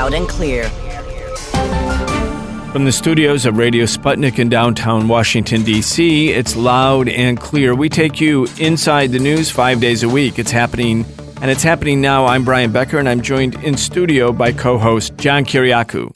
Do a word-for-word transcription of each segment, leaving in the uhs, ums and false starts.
Loud and Clear. From the studios of Radio Sputnik in downtown Washington, D C, it's Loud and Clear. We take you inside the news five days a week. It's happening, and it's happening now. I'm Brian Becker, and I'm joined in studio by co-host John Kiriakou.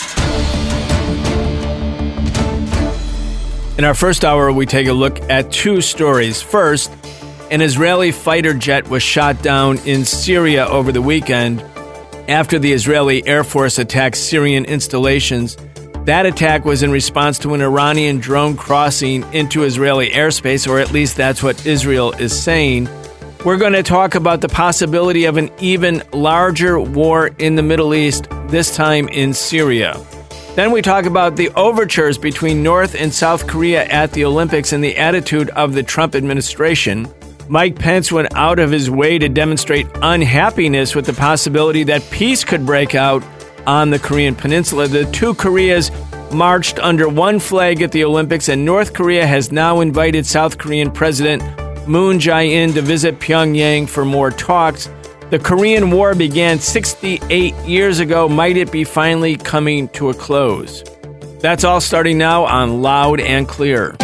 In our first hour, we take a look at two stories. First, an Israeli fighter jet was shot down in Syria over the weekend after the Israeli Air Force attacked Syrian installations. That attack was in response to an Iranian drone crossing into Israeli airspace, or at least that's what Israel is saying. We're going to talk about the possibility of an even larger war in the Middle East, this time in Syria. Then we talk about the overtures between North and South Korea at the Olympics and the attitude of the Trump administration. Mike Pence went out of his way to demonstrate unhappiness with the possibility that peace could break out on the Korean Peninsula. The two Koreas marched under one flag at the Olympics, and North Korea has now invited South Korean President Moon Jae-in to visit Pyongyang for more talks. The Korean War began sixty-eight years ago. Might it be finally coming to a close? That's all starting now on Loud and Clear.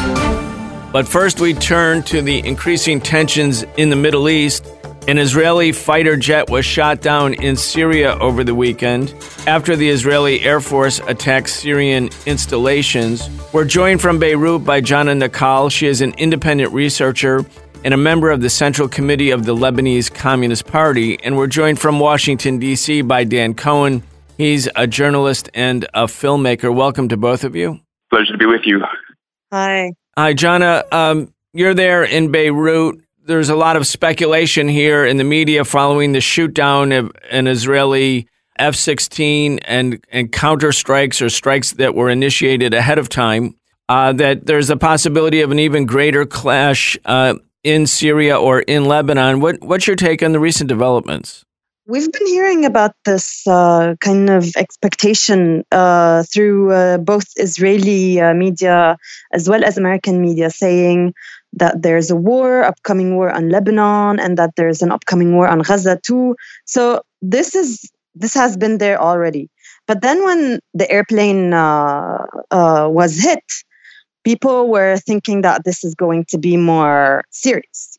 But first we turn to the increasing tensions in the Middle East. An Israeli fighter jet was shot down in Syria over the weekend after the Israeli Air Force attacked Syrian installations. We're joined from Beirut by Jana Nakal. She is an independent researcher and a member of the Central Committee of the Lebanese Communist Party. And we're joined from Washington, D C by Dan Cohen. He's a journalist and a filmmaker. Welcome to both of you. Pleasure to be with you. Hi. Hi, Jana. Um, you're there in Beirut. There's a lot of speculation here in the media following the shoot down of an Israeli F sixteen and, and counter strikes or strikes that were initiated ahead of time, uh, that there's a possibility of an even greater clash uh, in Syria or in Lebanon. What, what's your take on the recent developments? We've been hearing about this uh, kind of expectation uh, through uh, both Israeli uh, media as well as American media, saying that there's a war, upcoming war on Lebanon, and that there's an upcoming war on Gaza too. So this is this has been there already. But then when the airplane uh, uh, was hit, people were thinking that this is going to be more serious.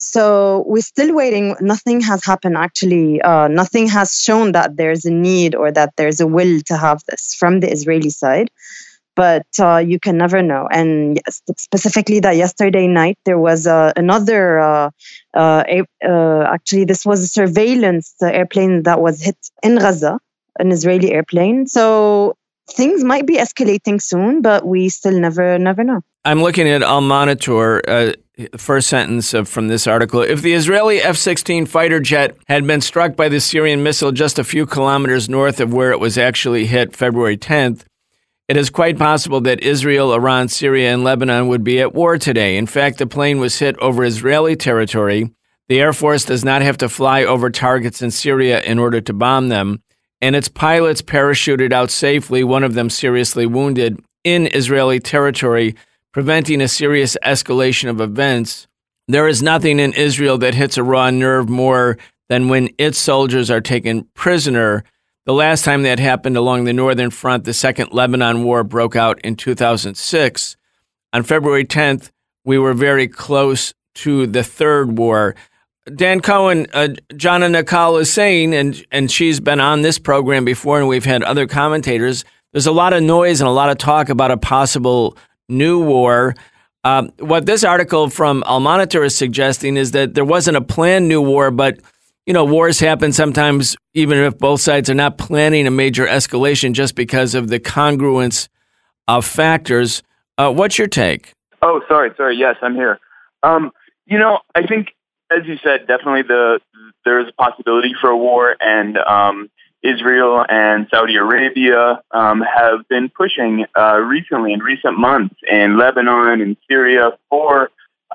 So we're still waiting. Nothing has happened, actually. Uh, nothing has shown that there's a need or that there's a will to have this from the Israeli side. But uh, you can never know. And yes, specifically that yesterday night, there was uh, another, uh, uh, uh, actually, this was a surveillance airplane that was hit in Gaza, an Israeli airplane. So things might be escalating soon, but we still never, never know. I'm looking at Al Monitor, uh, first sentence of, from this article. If the Israeli F sixteen fighter jet had been struck by the Syrian missile just a few kilometers north of where it was actually hit February tenth, it is quite possible that Israel, Iran, Syria, and Lebanon would be at war today. In fact, the plane was hit over Israeli territory. The Air Force does not have to fly over targets in Syria in order to bomb them, and its pilots parachuted out safely, one of them seriously wounded, in Israeli territory, preventing a serious escalation of events. There is nothing in Israel that hits a raw nerve more than when its soldiers are taken prisoner. The last time that happened along the northern front, the Second Lebanon War broke out in two thousand six. On February tenth, we were very close to the Third War. Dan Cohen, uh, Jana Nakal is saying, and, and she's been on this program before, and we've had other commentators, there's a lot of noise and a lot of talk about a possible new war. Um, what this article from Al Monitor is suggesting is that there wasn't a planned new war, but, you know, wars happen sometimes even if both sides are not planning a major escalation just because of the congruence of factors. Uh, what's your take? Oh, sorry, sorry. Yes, I'm here. Um, you know, I think, as you said, definitely the there is a possibility for a war, and um, Israel and Saudi Arabia um, have been pushing uh, recently in recent months in Lebanon and Syria for,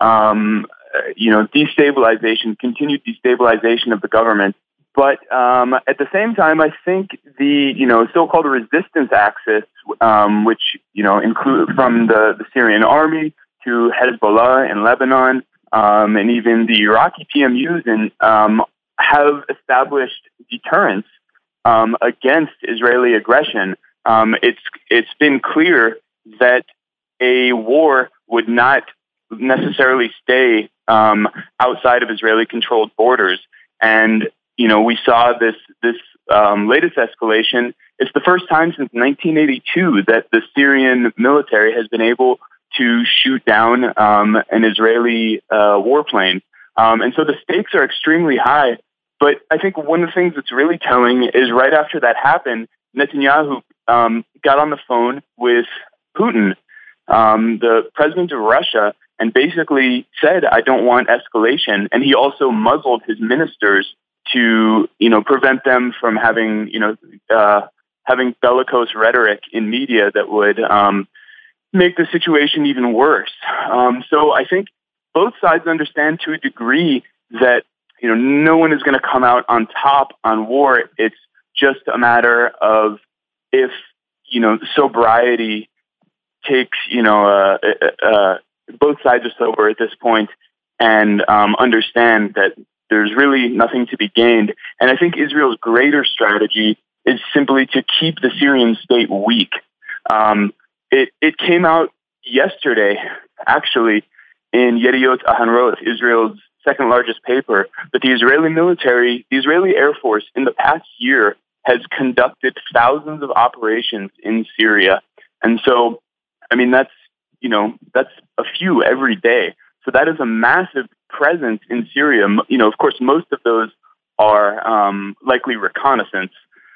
um, you know, destabilization, continued destabilization of the government. But um, at the same time, I think the, you know, so-called resistance axis, um, which, you know, include from the, the Syrian army to Hezbollah in Lebanon, um, and even the Iraqi P M Us, and um, have established deterrence um, against Israeli aggression, um, it's it's been clear that a war would not necessarily stay um, outside of Israeli-controlled borders. And you know, we saw this this um, latest escalation. It's the first time since nineteen eighty-two that the Syrian military has been able to shoot down um, an Israeli uh, warplane. Um, and so the stakes are extremely high. But I think one of the things that's really telling is right after that happened, Netanyahu um, got on the phone with Putin, um, the president of Russia, and basically said, I don't want escalation. And he also muzzled his ministers to, you know, prevent them from having, you know, uh, having bellicose rhetoric in media that would um, make the situation even worse. Um, so I think both sides understand to a degree that, you know, no one is going to come out on top on war. It's just a matter of if, you know, sobriety takes, you know, uh, uh, uh, both sides are sober at this point and um, understand that there's really nothing to be gained. And I think Israel's greater strategy is simply to keep the Syrian state weak. Um, it, it came out yesterday, actually, in Yediot Ahronoth, Israel's second largest paper, that the Israeli military, the Israeli Air Force, in the past year has conducted thousands of operations in Syria. And so, I mean, that's, you know, that's a few every day. So that is a massive presence in Syria. You know, of course, most of those are um, likely reconnaissance.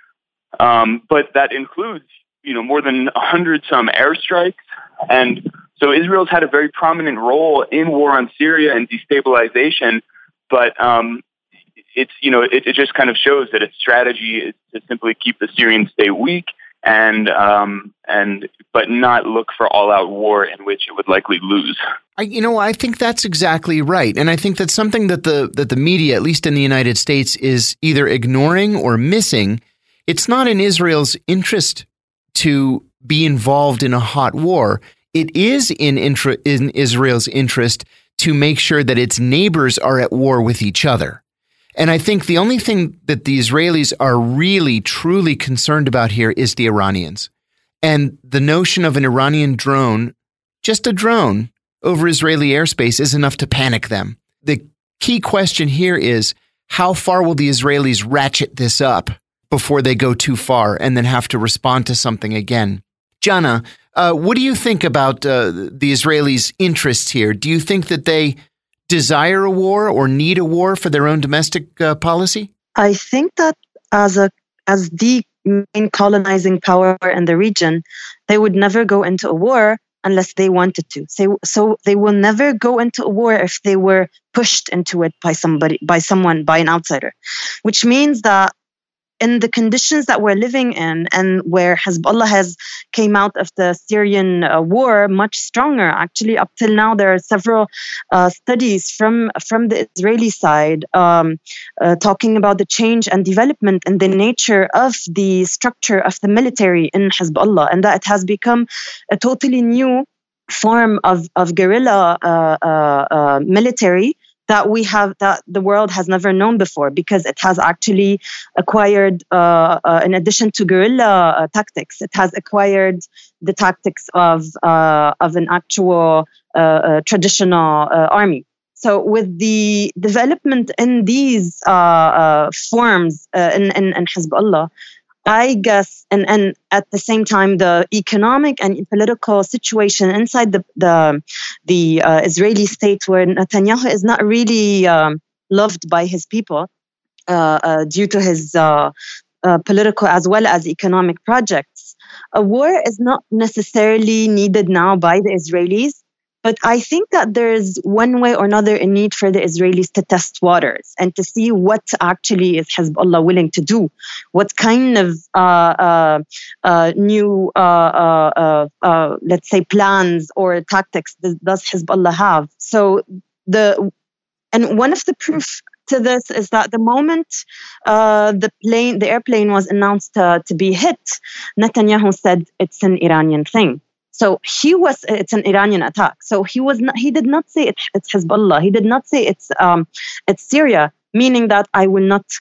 Um, but that includes, you know, more than one hundred some airstrikes. And so Israel's had a very prominent role in war on Syria and destabilization. But um, it's, you know, it, it just kind of shows that its strategy is to simply keep the Syrian state weak and um, and but not look for all-out war in which it would likely lose. I, you know, I think that's exactly right, and I think that's something that the that the media, at least in the United States, is either ignoring or missing. It's not in Israel's interest to be involved in a hot war. It is in, intra, in Israel's interest to make sure that its neighbors are at war with each other. And I think the only thing that the Israelis are really, truly concerned about here is the Iranians. And the notion of an Iranian drone, just a drone, over Israeli airspace is enough to panic them. The key question here is, how far will the Israelis ratchet this up before they go too far and then have to respond to something again? Jana, uh, what do you think about uh, the Israelis' interests here? Do you think that they desire a war or need a war for their own domestic uh, policy? I think that as a as the main colonizing power in the region, they would never go into a war unless they wanted to. So, so they will never go into a war if they were pushed into it by somebody, by someone, by an outsider, which means that in the conditions that we're living in and where Hezbollah has came out of the Syrian uh, war much stronger. Actually, up till now, there are several uh, studies from, from the Israeli side um, uh, talking about the change and development and the nature of the structure of the military in Hezbollah, and that it has become a totally new form of, of guerrilla uh, uh, uh, military that we have, that the world has never known before, because it has actually acquired, uh, uh, in addition to guerrilla uh, tactics, it has acquired the tactics of uh, of an actual uh, uh, traditional uh, army. So with the development in these uh, uh, forms uh, in, in, in Hezbollah, I guess, and, and at the same time, the economic and political situation inside the the, the uh, Israeli state, where Netanyahu is not really um, loved by his people uh, uh, due to his uh, uh, political as well as economic projects. A war is not necessarily needed now by the Israelis, but I think that there's one way or another a need for the Israelis to test waters and to see what actually is Hezbollah willing to do. What kind of uh, uh, uh, new, uh, uh, uh, let's say, plans or tactics does, does Hezbollah have? So the and one of the proof to this is that the moment uh, the plane, the airplane was announced uh, to be hit, Netanyahu said it's an Iranian thing. So he was, it's an Iranian attack. So he was not, he did not say it's, it's Hezbollah. He did not say it's, um, it's Syria, meaning that I will not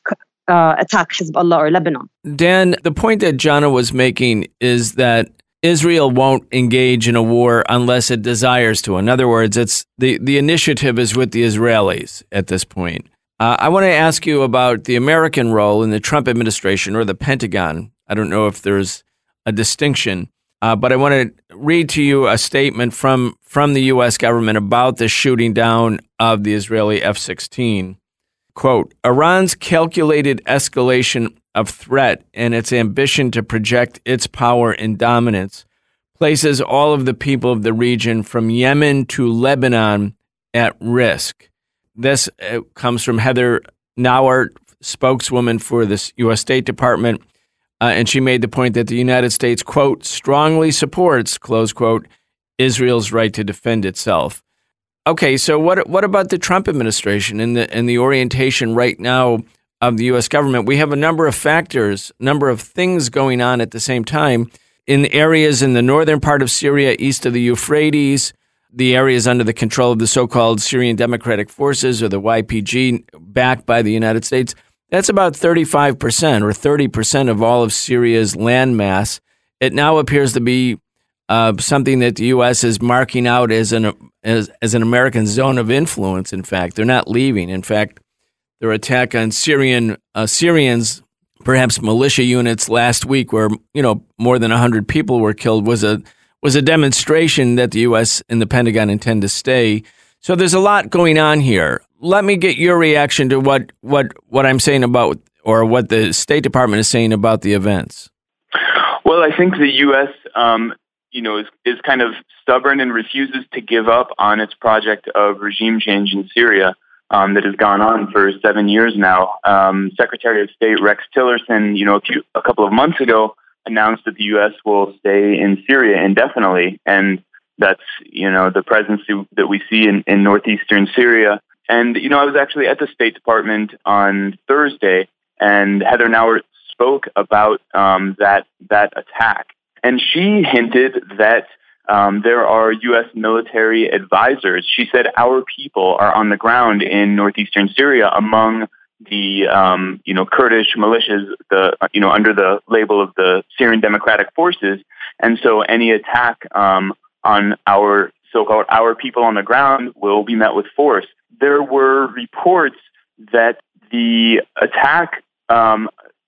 uh, attack Hezbollah or Lebanon. Dan, the point that Jana was making is that Israel won't engage in a war unless it desires to. In other words, it's the, the initiative is with the Israelis at this point. Uh, I want to ask you about the American role in the Trump administration or the Pentagon. I don't know if there's a distinction, uh, but I want to read to you a statement from, from the U S government about the shooting down of the Israeli F sixteen. Quote, Iran's calculated escalation of threat and its ambition to project its power and dominance places all of the people of the region from Yemen to Lebanon at risk. This uh, comes from Heather Nauert, spokeswoman for the U S State Department, uh, and she made the point that the United States, quote, strongly supports, close quote, Israel's right to defend itself. Okay, so what what about the Trump administration and the and the orientation right now of the U S government? We have a number of factors, number of things going on at the same time in areas in the northern part of Syria, east of the Euphrates, the areas under the control of the so-called Syrian Democratic Forces or the Y P G, backed by the United States. That's about thirty-five percent or thirty percent of all of Syria's landmass. It now appears to be uh, something that the U S is marking out as an as, as an American zone of influence. In fact, they're not leaving. In fact, their attack on Syrian uh, Syrians, perhaps militia units last week, where you know more than a hundred people were killed, was a was a demonstration that the U S and the Pentagon intend to stay. So there's a lot going on here. Let me get your reaction to what what what I'm saying about, or what the State Department is saying about the events. Well, I think the U S, um, you know, is is kind of stubborn and refuses to give up on its project of regime change in Syria. Um, that has gone on for seven years now. Um, Secretary of State Rex Tillerson, you know, a, few, a couple of months ago, announced that the U S will stay in Syria indefinitely, and that's you know the presence that we see in, in northeastern Syria. And you know, I was actually at the State Department on Thursday, and Heather Nauert spoke about um, that that attack, and she hinted that. Um, there are U S military advisors. She said our people are on the ground in northeastern Syria among the um, you know Kurdish militias, the you know under the label of the Syrian Democratic Forces, and so any attack um, on our so-called our people on the ground will be met with force. There were reports that the attack, um,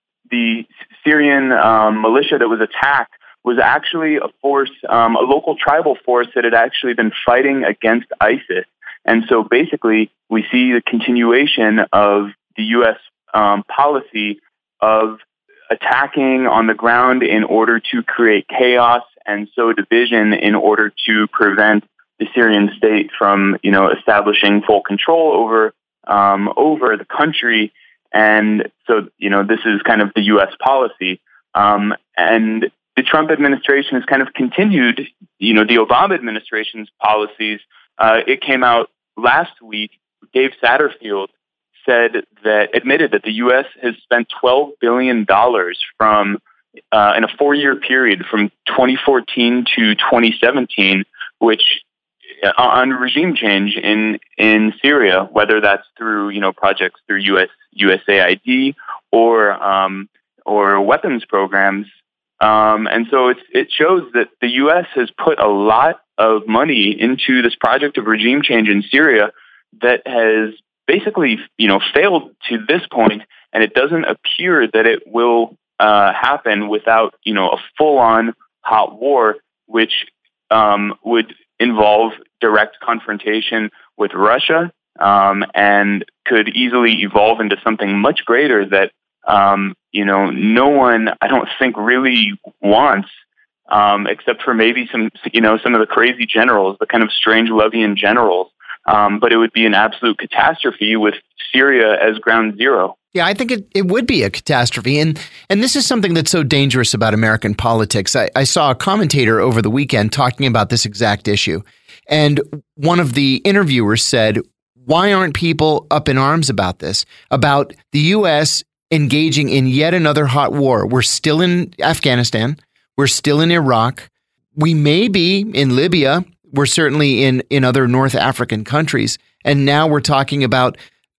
the Syrian um, militia that was attacked, was actually a force, um, a local tribal force that had actually been fighting against ISIS. And so basically, we see the continuation of the U S um, policy of attacking on the ground in order to create chaos and sow division in order to prevent the Syrian state from, you know, establishing full control over um, over the country. And so, you know, this is kind of the U S policy. Um, and the Trump administration has kind of continued, you know, the Obama administration's policies. Uh, it came out last week. Dave Satterfield said that, admitted that the U S has spent twelve billion dollars from, uh, in a four-year period from twenty fourteen to twenty seventeen, which uh, on regime change in, in Syria, whether that's through, you know, projects through U S U S A I D or um, or weapons programs. Um, and so it's, it shows that the U S has put a lot of money into this project of regime change in Syria that has basically, you know, failed to this point, and it doesn't appear that it will uh, happen without, you know, a full-on hot war, which um, would involve direct confrontation with Russia um, and could easily evolve into something much greater that Um, you know, no one, I don't think, really wants, um, except for maybe some, you know, some of the crazy generals, the kind of strange Levian generals. Um, but it would be an absolute catastrophe with Syria as ground zero. Yeah, I think it, it would be a catastrophe. And and this is something that's so dangerous about American politics. I, I saw a commentator over the weekend talking about this exact issue. And one of the interviewers said, why aren't people up in arms about this, about the U S engaging in yet another hot war? We're still in Afghanistan. We're still in Iraq. We may be in Libya. We're certainly in, in other North African countries. And now we're talking about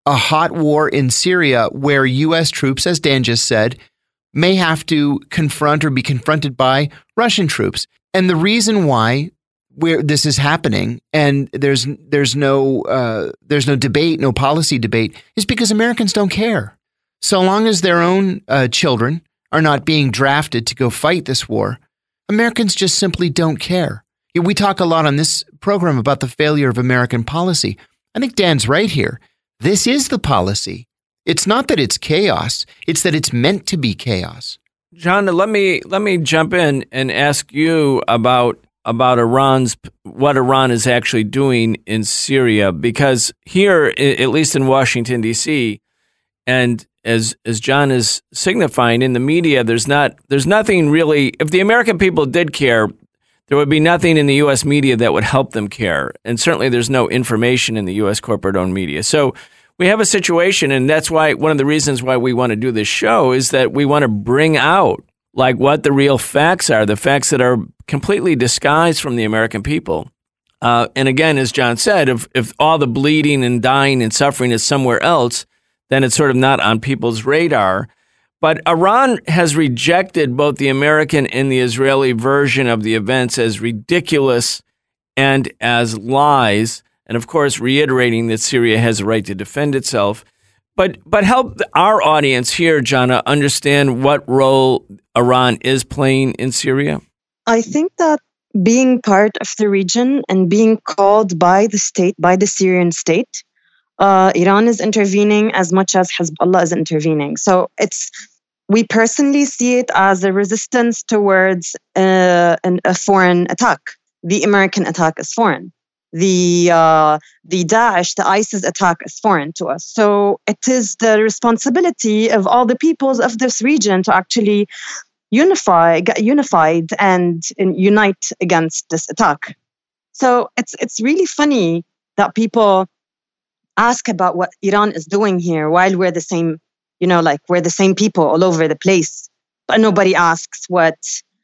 a hot war in Syria where U S troops, as Dan just said, may have to confront or be confronted by Russian troops. And the reason why where this is happening, and there's there's no uh, there's no debate, no policy debate, is because Americans don't care. So long as their own uh, children are not being drafted to go fight this war, Americans just simply don't care. We talk a lot on this program about the failure of American policy. I think Dan's right here. This is the policy. It's not that it's chaos. It's that it's meant to be chaos. John, let me let me jump in and ask you about about Iran's what Iran is actually doing in Syria, because here, at least in Washington, D C, and as as John is signifying in the media, there's not there's nothing really. If the American people did care, there would be nothing in the U S media that would help them care, and certainly there's no information in the U S corporate-owned media. So we have a situation, and that's why one of the reasons why we want to do this show is that we want to bring out like what the real facts are, the facts that are completely disguised from the American people. Uh, and again, as John said, if, if all the bleeding and dying and suffering is somewhere else, then it's sort of not on people's radar. But Iran has rejected both the American and the Israeli version of the events as ridiculous and as lies, and of course, reiterating that Syria has a right to defend itself. But but help our audience here, Jana, understand what role Iran is playing in Syria. I think that being part of the region and being called by the state, by the Syrian state, uh, Iran is intervening as much as Hezbollah is intervening. So it's we personally see it as a resistance towards uh, an, a foreign attack. The American attack is foreign. The uh, the Daesh, the ISIS attack is foreign to us. So it is the responsibility of all the peoples of this region to actually unify, get unified and, and unite against this attack. So it's it's really funny that people ask about what Iran is doing here while we're the same, you know, like we're the same people all over the place. But nobody asks what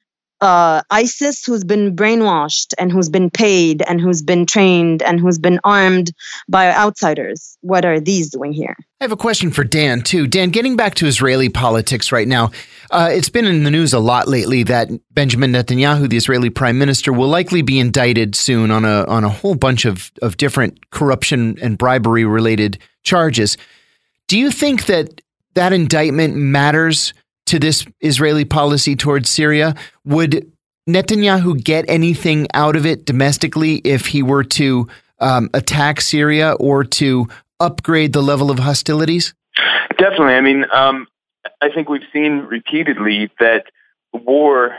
Uh, ISIS, who's been brainwashed and who's been paid and who's been trained and who's been armed by outsiders. What are these doing here? I have a question for Dan, too. Dan, getting back to Israeli politics right now, uh, it's been in the news a lot lately that Benjamin Netanyahu, the Israeli prime minister, will likely be indicted soon on a on a whole bunch of, of different corruption and bribery-related charges. Do you think that that indictment matters to this Israeli policy towards Syria? Would Netanyahu get anything out of it domestically if he were to um, attack Syria or to upgrade the level of hostilities? Definitely. I mean, um, I think we've seen repeatedly that war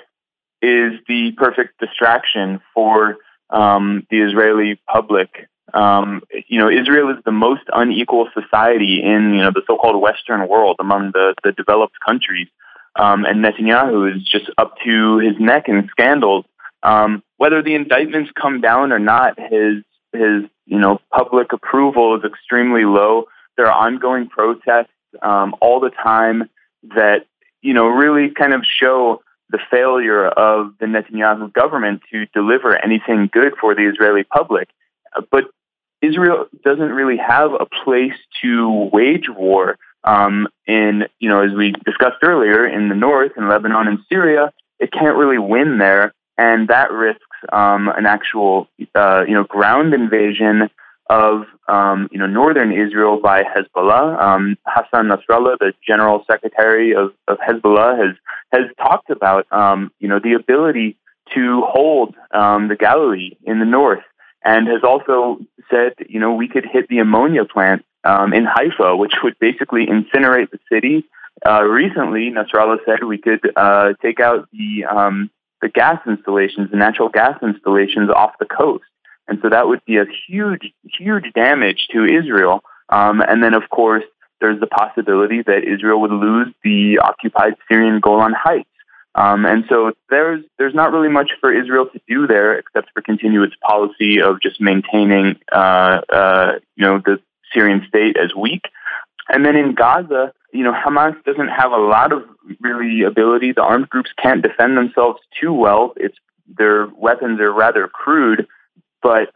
is the perfect distraction for um, the Israeli public. Um, you know, Israel is the most unequal society in, you know, the so-called Western world among the, the developed countries. Um, and Netanyahu is just up to his neck in scandals. Um, whether the indictments come down or not, his his you know public approval is extremely low. There are ongoing protests um, all the time that you know really kind of show the failure of the Netanyahu government to deliver anything good for the Israeli public. Uh, but Israel doesn't really have a place to wage war. Um, in, you know, as we discussed earlier, in the north, in Lebanon and Syria, it can't really win there, and that risks um, an actual, uh, you know, ground invasion of, um, you know, northern Israel by Hezbollah. Um, Hassan Nasrallah, the general secretary of, of Hezbollah, has has talked about, um, you know, the ability to hold um, the Galilee in the north, and has also said, you know, we could hit the ammonia plant Um, in Haifa, which would basically incinerate the city. Uh, recently, Nasrallah said we could uh, take out the um, the gas installations, the natural gas installations off the coast, and so that would be a huge, huge damage to Israel. Um, and then, of course, there's the possibility that Israel would lose the occupied Syrian Golan Heights. Um, and so there's there's not really much for Israel to do there except for continue its policy of just maintaining, uh, uh, you know, the Syrian state as weak. And then in Gaza, you know, Hamas doesn't have a lot of really ability. The armed groups can't defend themselves too well. It's their weapons are rather crude, but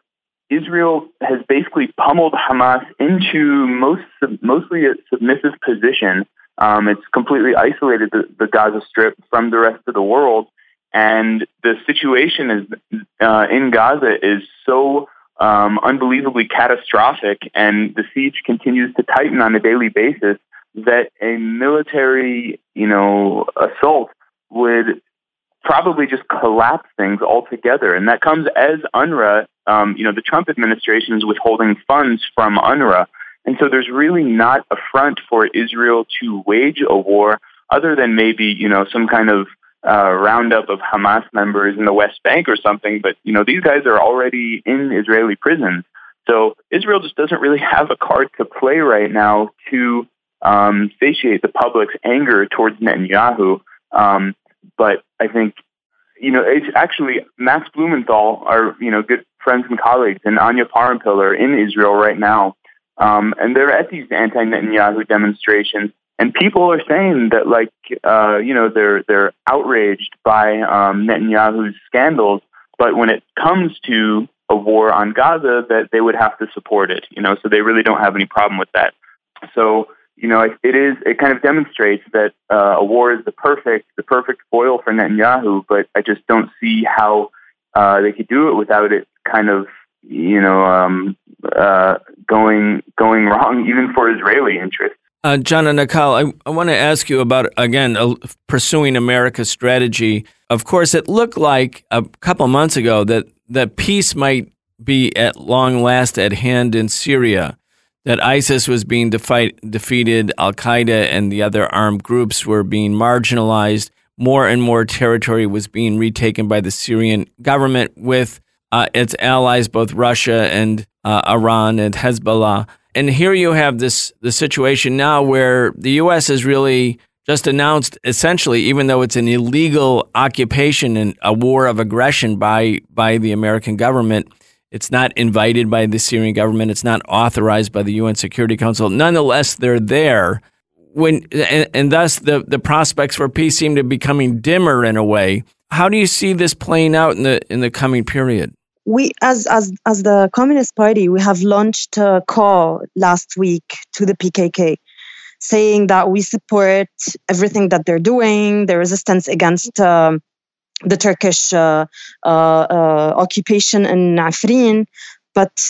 Israel has basically pummeled Hamas into most mostly a submissive position. Um, it's completely isolated the, the Gaza Strip from the rest of the world, and the situation is uh, in Gaza is so um, unbelievably catastrophic, and the siege continues to tighten on a daily basis, that a military, you know, assault would probably just collapse things altogether. And that comes as UNRWA, um, you know, the Trump administration is withholding funds from UNRWA. And so there's really not a front for Israel to wage a war other than maybe, you know, some kind of uh, roundup of Hamas members in the West Bank or something. But, you know, these guys are already in Israeli prisons. So Israel just doesn't really have a card to play right now to um, satiate the public's anger towards Netanyahu. Um, but I think, you know, it's actually Max Blumenthal, our, you know, good friends and colleagues, and Anya Parampil are in Israel right now. Um, and they're at these anti-Netanyahu demonstrations, and people are saying that, like, uh, you know, they're they're outraged by um, Netanyahu's scandals, but when it comes to a war on Gaza, that they would have to support it, you know, so they really don't have any problem with that. So, you know, it, it is it kind of demonstrates that uh, a war is the perfect the perfect foil for Netanyahu, but I just don't see how uh, they could do it without it kind of, you know, um, uh, going going wrong, even for Israeli interests. Uh, John and Nicole, I, I want to ask you about, again, uh, pursuing America's strategy. Of course, it looked like a couple months ago that, that peace might be at long last at hand in Syria, that ISIS was being defi- defeated, Al-Qaeda and the other armed groups were being marginalized, more and more territory was being retaken by the Syrian government with uh, its allies, both Russia and uh, Iran and Hezbollah. And here you have this the situation now where the U S has really just announced, essentially, even though it's an illegal occupation and a war of aggression by by the American government, it's not invited by the Syrian government, it's not authorized by the U N Security Council. Nonetheless, they're there. When and, and thus the, the prospects for peace seem to be becoming dimmer in a way. How do you see this playing out in the in the coming period? We, as as as the Communist Party, we have launched a call last week to the P K K, saying that we support everything that they're doing, the resistance against um, the Turkish uh, uh, uh, occupation in Afrin, but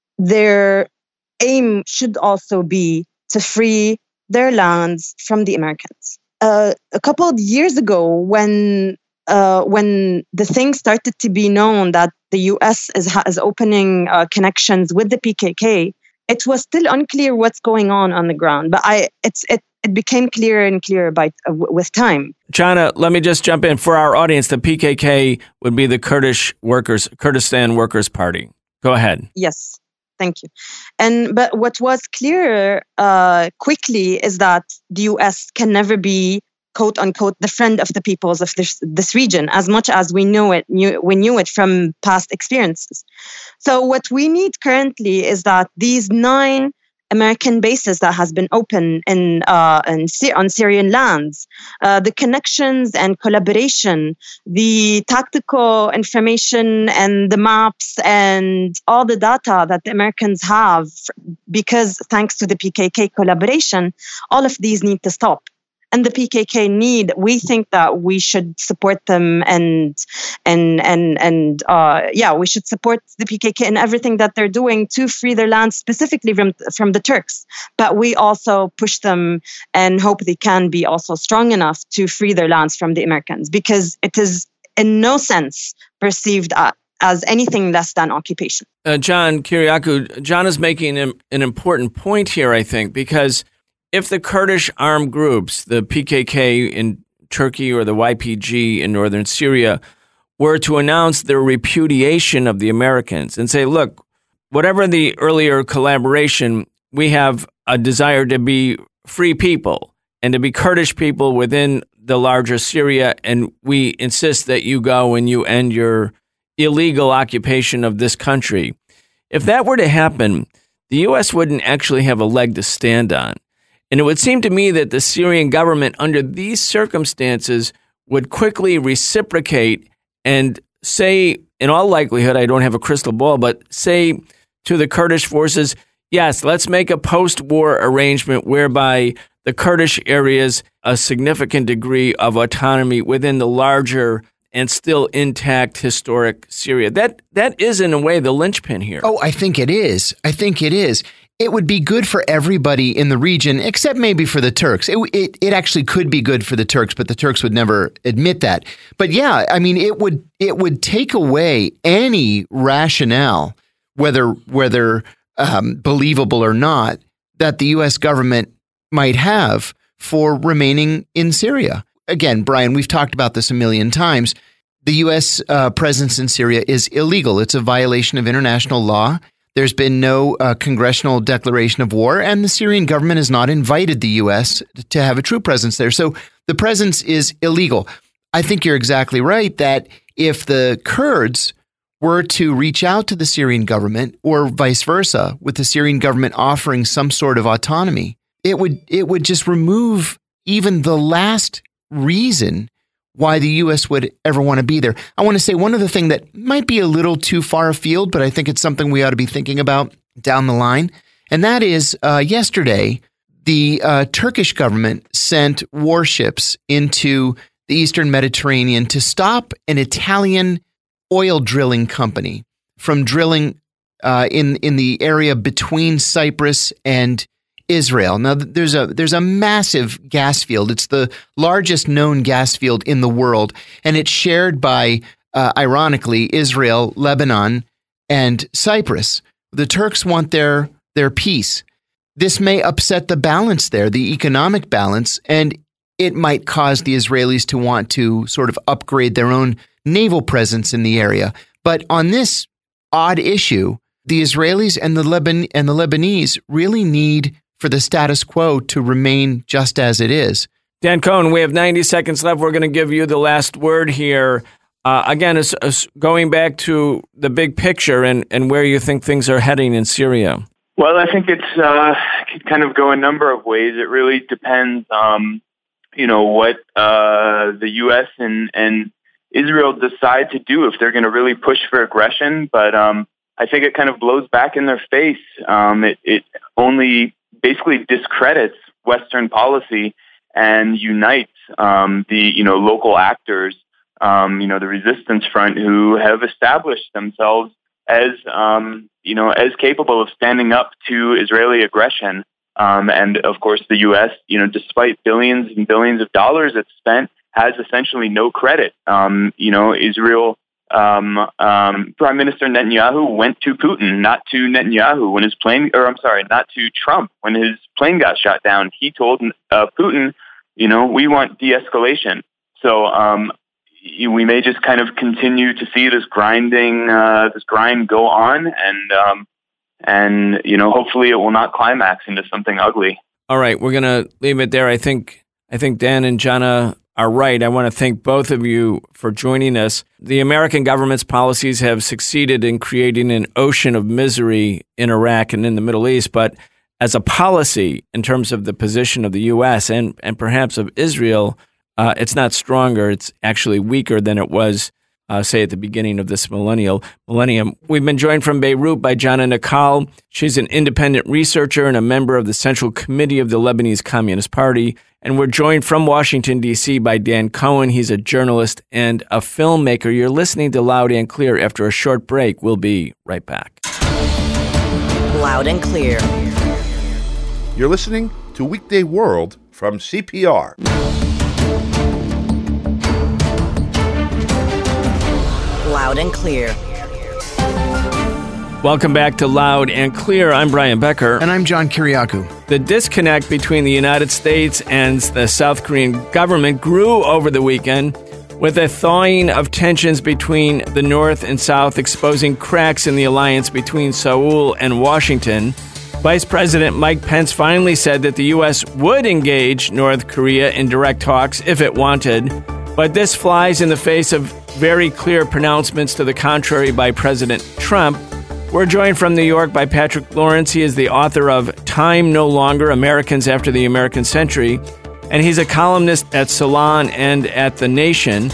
their aim should also be to free their lands from the Americans. Uh, a couple of years ago, when uh, when the thing started to be known that the U S is, is opening uh, connections with the P K K, it was still unclear what's going on on the ground. But I, it's it, it became clearer and clearer by uh, with time. Jana, let me just jump in. For our audience, the P K K would be the Kurdish Workers, Kurdistan Workers Party. Go ahead. Yes, thank you. And but what was clearer uh, quickly is that the U S can never be, quote unquote, the friend of the peoples of this this region, as much as we know it, knew, we knew it from past experiences. So what we need currently is that these nine American bases that has been open in, uh, in on Syrian lands, uh, the connections and collaboration, the tactical information and the maps and all the data that the Americans have, because thanks to the P K K collaboration, all of these need to stop. And the P K K need, we think that we should support them and, and, and, and, uh, yeah, we should support the P K K in everything that they're doing to free their land, specifically from, from the Turks. But we also push them and hope they can be also strong enough to free their lands from the Americans, because it is in no sense perceived uh, as anything less than occupation. Uh, John Kiriakou, John is making an, an important point here, I think, because if the Kurdish armed groups, the P K K in Turkey or the Y P G in northern Syria, were to announce their repudiation of the Americans and say, look, whatever the earlier collaboration, we have a desire to be free people and to be Kurdish people within the larger Syria, and we insist that you go and you end your illegal occupation of this country. If that were to happen, the U S wouldn't actually have a leg to stand on. And it would seem to me that the Syrian government, under these circumstances, would quickly reciprocate and say in all likelihood, I don't have a crystal ball, but say to the Kurdish forces, yes, let's make a post-war arrangement whereby the Kurdish areas a significant degree of autonomy within the larger and still intact historic Syria. That that is, in a way, the linchpin here. Oh, I think it is. I think it is. It would be good for everybody in the region, except maybe for the Turks. It, it it actually could be good for the Turks, but the Turks would never admit that. But yeah, I mean, it would it would take away any rationale, whether whether um, believable or not, that the U S government might have for remaining in Syria. Again, Brian, we've talked about this a million times. The U S uh, presence in Syria is illegal. It's a violation of international law. There's been no uh, congressional declaration of war, and the Syrian government has not invited the U S to have a true presence there. So the presence is illegal. I think you're exactly right that if the Kurds were to reach out to the Syrian government, or vice versa, with the Syrian government offering some sort of autonomy, it would it would just remove even the last reason why the U S would ever want to be there. I want to say one other thing that might be a little too far afield, but I think it's something we ought to be thinking about down the line. And that is uh, yesterday, the uh, Turkish government sent warships into the Eastern Mediterranean to stop an Italian oil drilling company from drilling uh, in, in the area between Cyprus and Israel. Now, there's a there's a massive gas field. It's the largest known gas field in the world, and it's shared by, uh, ironically, Israel, Lebanon, and Cyprus. The Turks want their their peace. This may upset the balance there, the economic balance, and it might cause the Israelis to want to sort of upgrade their own naval presence in the area. But on this odd issue, the Israelis and the Leban and the Lebanese really need for the status quo to remain just as it is. Dan Cohen, we have ninety seconds left. We're going to give you the last word here. Uh, again, it's, it's going back to the big picture and, and where you think things are heading in Syria. Well, I think it's uh, it can kind of go a number of ways. It really depends, um, you know, what uh, the U S and, and Israel decide to do, if they're going to really push for aggression. But um, I think it kind of blows back in their face. Um, it, it only basically discredits Western policy and unites um, the you know local actors, um, you know the resistance front, who have established themselves as um, you know as capable of standing up to Israeli aggression. Um, and of course, the U S, you know, despite billions and billions of dollars it's spent, has essentially no credit. Um, you know, Israel. Um, um, Prime Minister Netanyahu went to Putin, not to Netanyahu when his plane, or I'm sorry, not to Trump when his plane got shot down. He told uh, Putin, you know, we want de-escalation. So um, we may just kind of continue to see this grinding, uh, this grind go on, and um, and you know, hopefully it will not climax into something ugly. All right, we're gonna leave it there. I think I think Dan and Jana are right. I want to thank both of you for joining us. The American government's policies have succeeded in creating an ocean of misery in Iraq and in the Middle East, but as a policy, in terms of the position of the U S and, and perhaps of Israel, uh, it's not stronger. It's actually weaker than it was, uh, say, at the beginning of this millennial millennium. We've been joined from Beirut by Jana Nakal. She's an independent researcher and a member of the Central Committee of the Lebanese Communist Party. And we're joined from Washington, D C by Dan Cohen. He's a journalist and a filmmaker. You're listening to Loud and Clear. After a short break, we'll be right back. Loud and Clear. You're listening to Weekday World from C P R. Loud and Clear. Welcome back to Loud and Clear. I'm Brian Becker. And I'm John Kiriakou. The disconnect between the United States and the South Korean government grew over the weekend, with a thawing of tensions between the North and South exposing cracks in the alliance between Seoul and Washington. Vice President Mike Pence finally said that the U S would engage North Korea in direct talks if it wanted, but this flies in the face of very clear pronouncements to the contrary by President Trump. We're joined from New York by Patrick Lawrence. He is the author of Time No Longer, Americans After the American Century, and he's a columnist at Salon and at The Nation.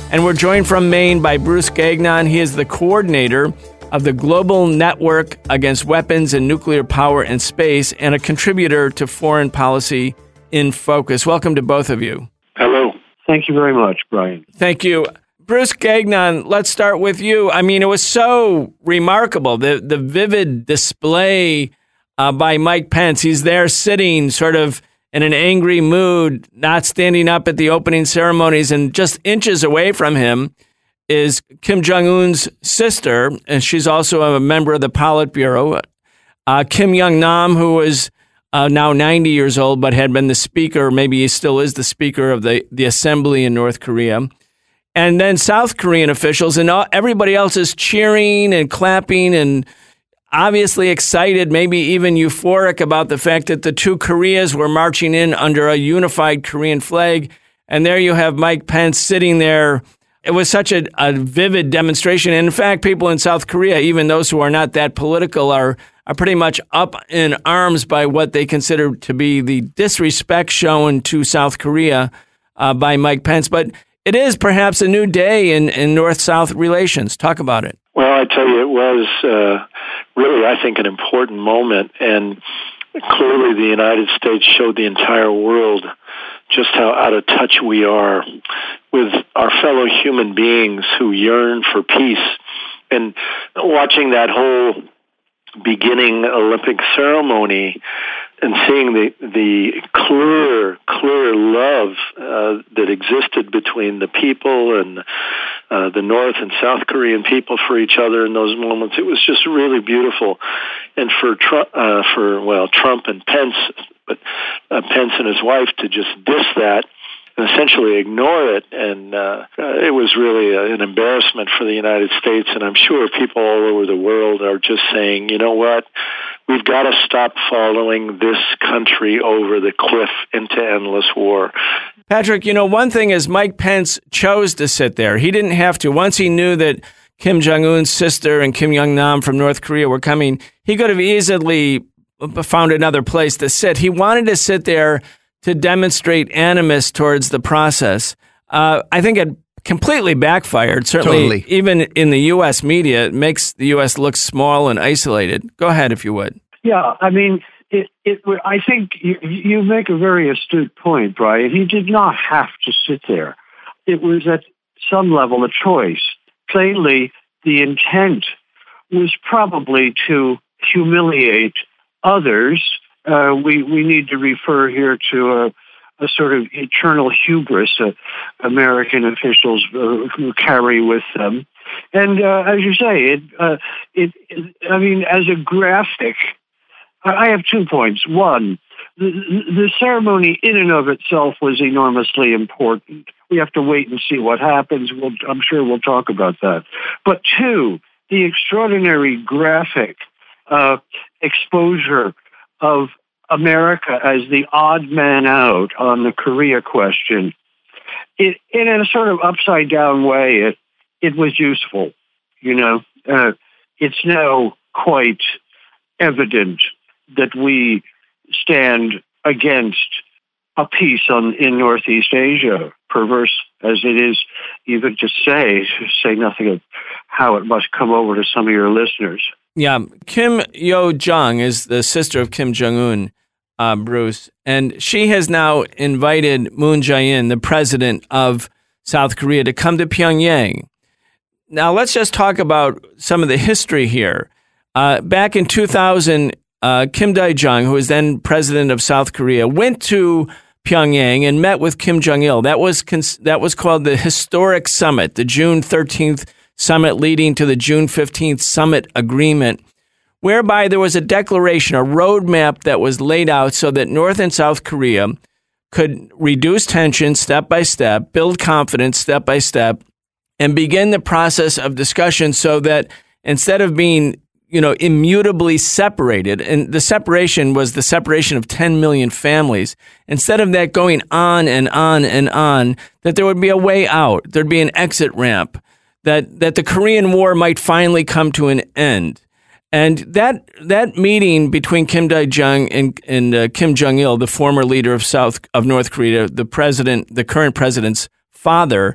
And we're joined from Maine by Bruce Gagnon. He is the coordinator of the Global Network Against Weapons and Nuclear Power in Space and a contributor to Foreign Policy in Focus. Welcome to both of you. Hello. Thank you very much, Brian. Thank you. Bruce Gagnon, let's start with you. I mean, it was so remarkable, the, the vivid display uh, by Mike Pence. He's there sitting sort of in an angry mood, not standing up at the opening ceremonies, and just inches away from him is Kim Jong-un's sister, and she's also a member of the Politburo, uh, Kim Young-nam, who is uh, now ninety years old, but had been the speaker, maybe he still is the speaker of the, the assembly in North Korea. And then South Korean officials, and all, everybody else is cheering and clapping and obviously excited, maybe even euphoric about the fact that the two Koreas were marching in under a unified Korean flag. And there you have Mike Pence sitting there. It was such a, a vivid demonstration. And in fact, people in South Korea, even those who are not that political, are, are pretty much up in arms by what they consider to be the disrespect shown to South Korea uh, by Mike Pence. But it is perhaps a new day in, in North-South relations. Talk about it. Well, I tell you, it was uh, really, I think, an important moment. And clearly the United States showed the entire world just how out of touch we are with our fellow human beings who yearn for peace. And watching that whole beginning Olympic ceremony and seeing the the clear, clear love uh, that existed between the people and uh, the North and South Korean people for each other in those moments, it was just really beautiful. And for Trump, uh, for well, Trump and Pence, but uh, Pence and his wife to just diss that and essentially ignore it, and uh, it was really a, an embarrassment for the United States. And I'm sure people all over the world are just saying, you know what? We've got to stop following this country over the cliff into endless war. Patrick, you know, one thing is Mike Pence chose to sit there. He didn't have to. Once he knew that Kim Jong-un's sister and Kim Young-nam from North Korea were coming, he could have easily found another place to sit. He wanted to sit there to demonstrate animus towards the process. Uh, I think it completely backfired. Certainly, totally. Even in the U S media, it makes the U S look small and isolated. Go ahead, if you would. Yeah, I mean, it. it I think you, you make a very astute point, Brian. He did not have to sit there. It was at some level a choice. Plainly, the intent was probably to humiliate others. Uh, we, we need to refer here to a, a sort of eternal hubris uh, American officials uh, who carry with them. And uh, as you say, it, uh, it, it, I mean, as a graphic, I have two points. One, the, the ceremony in and of itself was enormously important. We have to wait and see what happens. We'll, I'm sure we'll talk about that. But two, the extraordinary graphic uh, exposure of America as the odd man out on the Korea question. It, in a sort of upside down way, it, it was useful. You know, uh, it's now quite evident that we stand against a peace on, in Northeast Asia, perverse as it is even to say, to say nothing of how it must come over to some of your listeners. Yeah, Kim Yo-jong is the sister of Kim Jong-un, uh, Bruce, and she has now invited Moon Jae-in, the president of South Korea, to come to Pyongyang. Now, let's just talk about some of the history here. Uh, back in two thousand, uh, Kim Dae-jung, who was then president of South Korea, went to Pyongyang and met with Kim Jong-il. That was cons- that was called the Historic Summit, the June thirteenth summit leading to the June fifteenth summit agreement, whereby there was a declaration, a roadmap that was laid out so that North and South Korea could reduce tension step by step, build confidence step by step, and begin the process of discussion so that instead of being, you know, immutably separated, and the separation was the separation of ten million families, instead of that going on and on and on, that there would be a way out, there'd be an exit ramp, that that the Korean War might finally come to an end. And that that meeting between Kim Dae-jung and, and uh, Kim Jong-il, the former leader of South of North Korea, the president, the current president's father,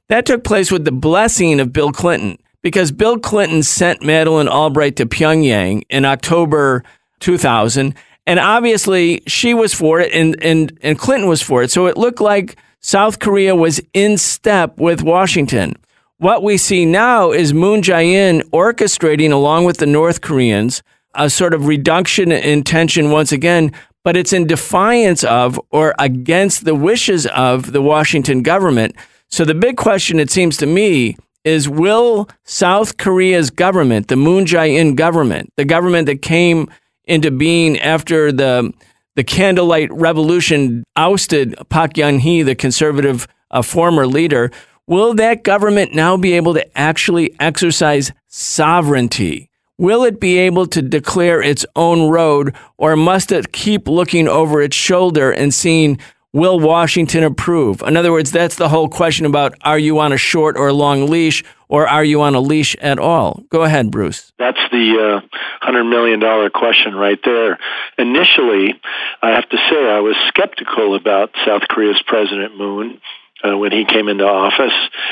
That took place with the blessing of Bill Clinton, because Bill Clinton sent Madeleine Albright to Pyongyang in October two thousand, and obviously she was for it, and, and, and Clinton was for it. So it looked like South Korea was in step with Washington. What we see now is Moon Jae-in orchestrating, along with the North Koreans, a sort of reduction in tension once again, but it's in defiance of or against the wishes of the Washington government. So the big question, it seems to me, is will South Korea's government, the Moon Jae-in government, the government that came into being after the the Candlelight Revolution ousted Park Geun-hye, the conservative uh, former leader, will that government now be able to actually exercise sovereignty? Will it be able to declare its own road, or must it keep looking over its shoulder and seeing, will Washington approve? In other words, that's the whole question about, are you on a short or long leash, or are you on a leash at all? Go ahead, Bruce. That's the uh, one hundred million dollars question right there. Initially, I have to say I was skeptical about South Korea's President Moon uh, when he came into office,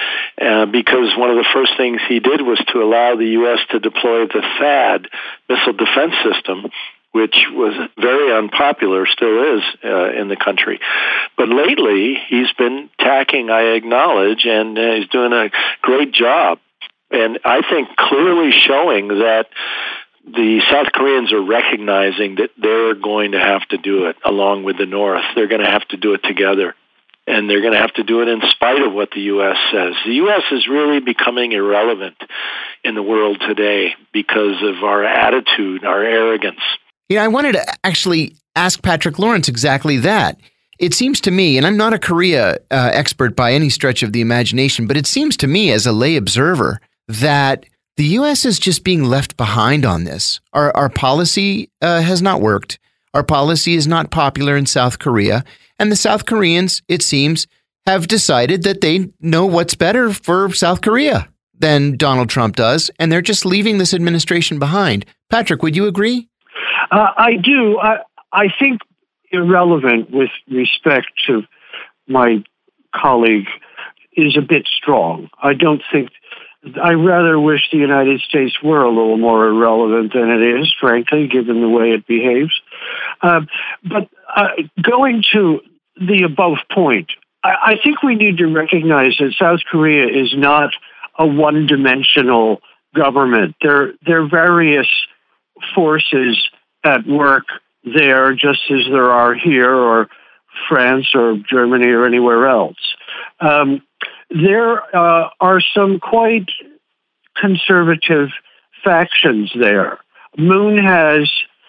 uh, because one of the first things he did was to allow the U S to deploy the THAAD missile defense system, which was very unpopular, still is uh, in the country. But lately, he's been tacking, I acknowledge, and uh, he's doing a great job. And I think clearly showing that the South Koreans are recognizing that they're going to have to do it along with the North. They're going to have to do it together. And they're going to have to do it in spite of what the U S says. The U S is really becoming irrelevant in the world today because of our attitude, our arrogance. Yeah, I wanted to actually ask Patrick Lawrence exactly that. It seems to me, and I'm not a Korea uh, expert by any stretch of the imagination, but it seems to me as a lay observer that the U S is just being left behind on this. Our, our policy uh, has not worked. Our policy is not popular in South Korea. And the South Koreans, it seems, have decided that they know what's better for South Korea than Donald Trump does, and they're just leaving this administration behind. Patrick, would you agree? Uh, I do. I, I think irrelevant with respect to my colleague is a bit strong. I don't think, I rather wish the United States were a little more irrelevant than it is, frankly, given the way it behaves. Uh, but uh, going to the above point, I, I think we need to recognize that South Korea is not a one-dimensional government. There, there are various forces at work there, just as there are here, or France, or Germany, or anywhere else. Um, there uh, are some quite conservative factions there. Moon has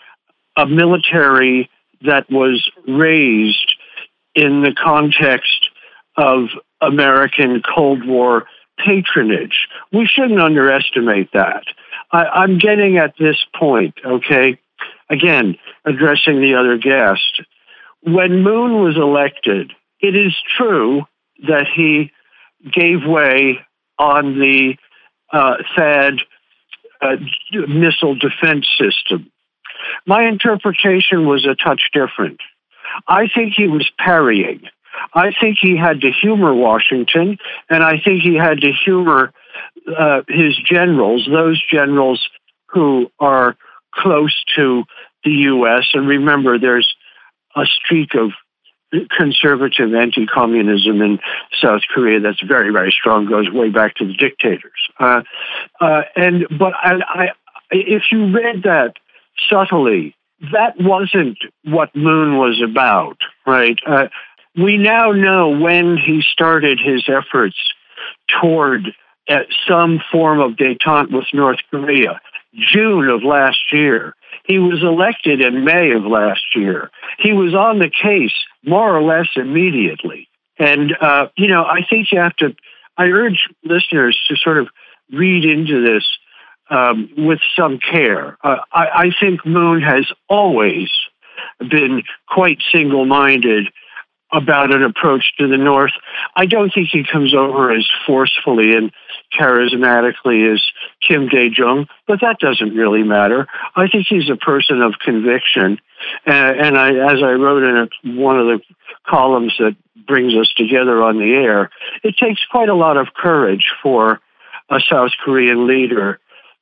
a military that was raised in the context of American Cold War patronage. We shouldn't underestimate that. I, I'm getting at this point, okay? Again, addressing the other guest. When Moon was elected, it is true that he gave way on the uh, THAAD uh, missile defense system. My interpretation was a touch different. I think he was parrying. I think he had to humor Washington, and I think he had to humor uh, his generals, those generals who are close to the U S. And remember, there's a streak of conservative anti-communism in South Korea that's very, very strong, goes way back to the dictators. Uh, uh, and but I, I, if you read that subtly, that wasn't what Moon was about, right? Uh, we now know when he started his efforts toward uh, some form of détente with North Korea. June of last year. He was elected in May of last year. He was on the case more or less immediately. And, uh, you know, I think you have to, I urge listeners to sort of read into this um, with some care. Uh, I, I think Moon has always been quite single-minded about an approach to the North. I don't think he comes over as forcefully and charismatically as Kim Dae-jung, but that doesn't really matter. I think he's a person of conviction. Uh, and I, as I wrote in a, one of the columns that brings us together on the air. It takes quite a lot of courage for a South Korean leader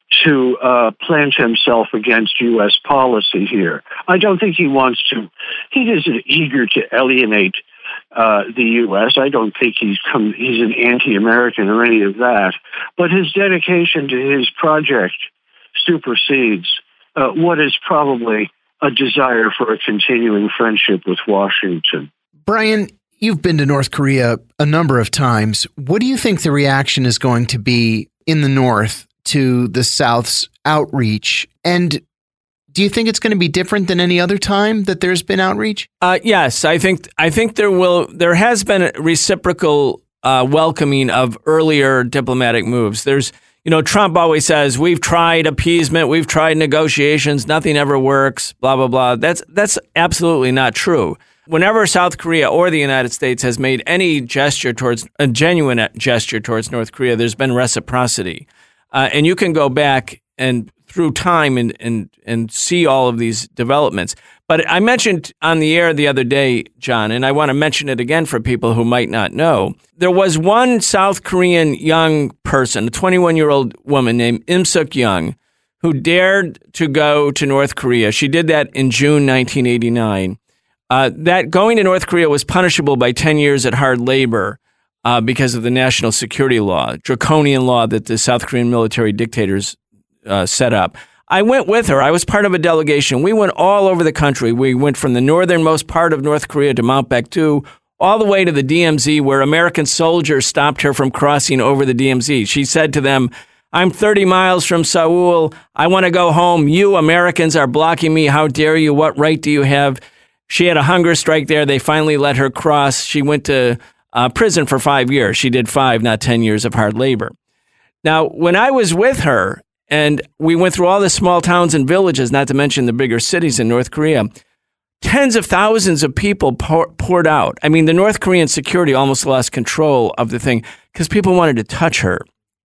to uh, plant himself against U S policy here. I don't think he wants to. He isn't eager to alienate uh, the U S. I don't think he's come, he's an anti-American or any of that. But his dedication to his project supersedes uh, what is probably a desire for a continuing friendship with Washington. Brian, you've been to North Korea a number of times. What do you think the reaction is going to be in the North to the South's outreach? And do you think it's going to be different than any other time that there's been outreach? Uh, yes, I think I think there will. There has been a reciprocal uh, welcoming of earlier diplomatic moves. There's, you know, Trump always says we've tried appeasement, we've tried negotiations, nothing ever works. Blah blah blah. That's that's absolutely not true. Whenever South Korea or the United States has made any gesture towards a genuine gesture towards North Korea, there's been reciprocity. Uh, and you can go back and through time and, and and see all of these developments. But I mentioned on the air the other day, John, and I want to mention it again for people who might not know. There was one South Korean young person, a twenty-one-year-old woman named Im Suk-young, who dared to go to North Korea. She did that in June nineteen eighty-nine. Uh, that going to North Korea was punishable by ten years at hard labor. Uh, because of the national security law, draconian law that the South Korean military dictators uh, set up. I went with her. I was part of a delegation. We went all over the country. We went from the northernmost part of North Korea to Mount Baekdu, all the way to the D M Z, where American soldiers stopped her from crossing over the D M Z. She said to them, "I'm thirty miles from Seoul. I want to go home. You Americans are blocking me. How dare you? What right do you have?" She had a hunger strike there. They finally let her cross. She went to Uh, prison for five years. She did five, not ten years of hard labor. Now, when I was with her and we went through all the small towns and villages, not to mention the bigger cities in North Korea, tens of thousands of people pour, poured out. I mean, the North Korean security almost lost control of the thing because people wanted to touch her.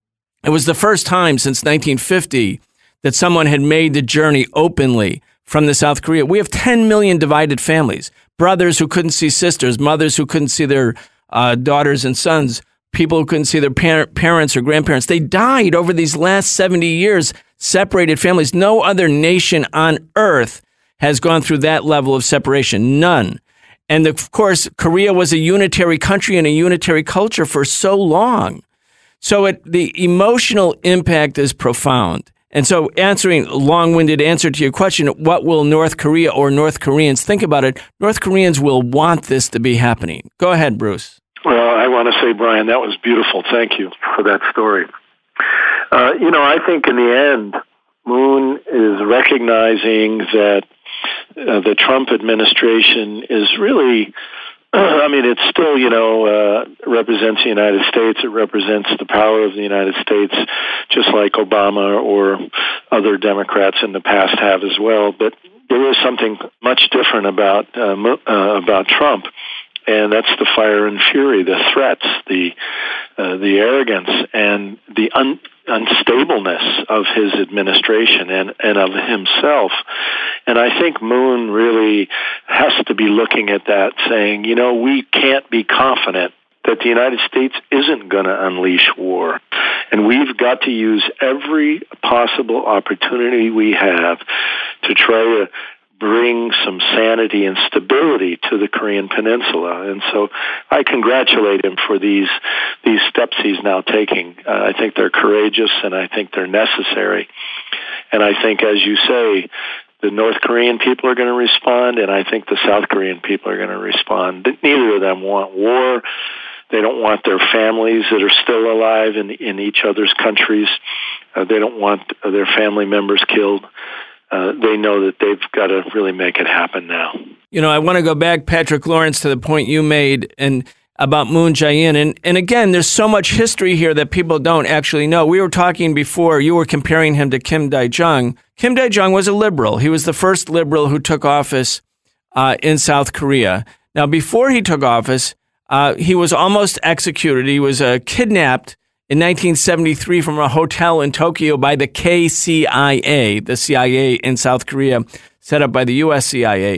It was the first time since nineteen fifty that someone had made the journey openly from the South Korea. We have ten million divided families, brothers who couldn't see sisters, mothers who couldn't see their Uh, daughters and sons, people who couldn't see their par- parents or grandparents. They died over these last seventy years, separated families. No other nation on earth has gone through that level of separation. None. And of course, Korea was a unitary country and a unitary culture for so long. So it, the emotional impact is profound. And so answering a long-winded answer to your question, what will North Korea or North Koreans think about it? North Koreans will want this to be happening. Go ahead, Bruce. Well, I want to say, Brian, that was beautiful. Thank you for that story. Uh, you know, I think in the end, Moon is recognizing that uh, the Trump administration is really, I mean, it still, you know, uh, represents the United States. It represents the power of the United States, just like Obama or other Democrats in the past have as well. But there is something much different about uh, uh, about Trump. And that's the fire and fury, the threats, the uh, the arrogance, and the un- unstableness of his administration and, and of himself. And I think Moon really has to be looking at that, saying, you know, we can't be confident that the United States isn't going to unleash war. And we've got to use every possible opportunity we have to try to bring some sanity and stability to the Korean Peninsula. And so I congratulate him for these these steps he's now taking. Uh, I think they're courageous, and I think they're necessary. And I think, as you say, the North Korean people are going to respond, and I think the South Korean people are going to respond. Neither of them want war. They don't want their families that are still alive in, in each other's countries. Uh, they don't want their family members killed. Uh, they know that they've got to really make it happen now. You know, I want to go back, Patrick Lawrence, to the point you made and about Moon Jae-in. And, and again, there's so much history here that people don't actually know. We were talking before, you were comparing him to Kim Dae-jung. Kim Dae-jung was a liberal. He was the first liberal who took office uh, in South Korea. Now, before he took office, uh, he was almost executed. He was uh, kidnapped in nineteen seventy-three from a hotel in Tokyo by the K C I A, the C I A in South Korea, set up by the U S C I A.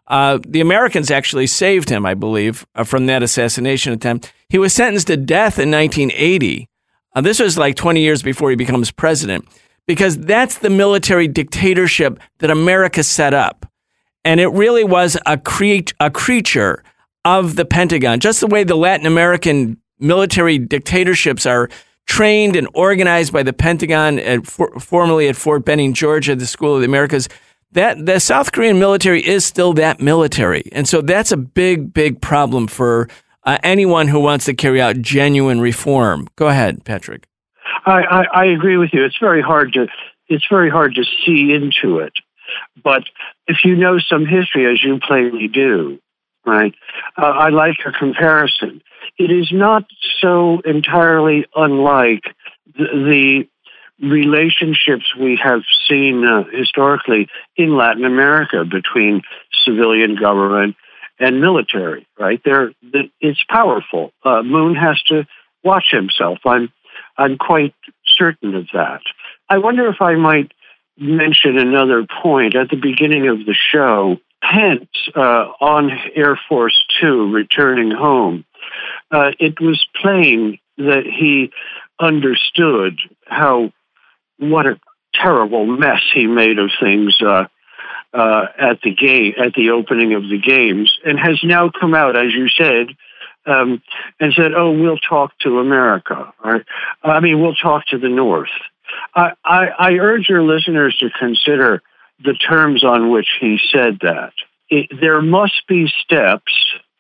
Uh, the Americans actually saved him, I believe, uh, from that assassination attempt. He was sentenced to death in nineteen eighty. Uh, this was like twenty years before he becomes president, because that's the military dictatorship that America set up. And it really was a, cre- a creature of the Pentagon, just the way the Latin American military dictatorships are trained and organized by the Pentagon, at, for, formerly at Fort Benning, Georgia, the School of the Americas. That the South Korean military is still that military. And so that's a big, big problem for uh, anyone who wants to carry out genuine reform. Go ahead, Patrick. I, I, I agree with you. It's very hard to it's very hard to see into it. But if you know some history, as you plainly do, right, uh, I like your comparison. It is not so entirely unlike the, the relationships we have seen uh, historically in Latin America between civilian government and military, right? They're, it's powerful. Uh, Moon has to watch himself. I'm, I'm quite certain of that. I wonder if I might mention another point. At the beginning of the show, Pence uh, on Air Force Two returning home, uh, it was plain that he understood how what a terrible mess he made of things uh, uh, at the game, at the opening of the games, and has now come out, as you said, um, and said, "Oh, we'll talk to America." Or, I mean, we'll talk to the North. I, I, I urge your listeners to consider the terms on which he said that. It, there must be steps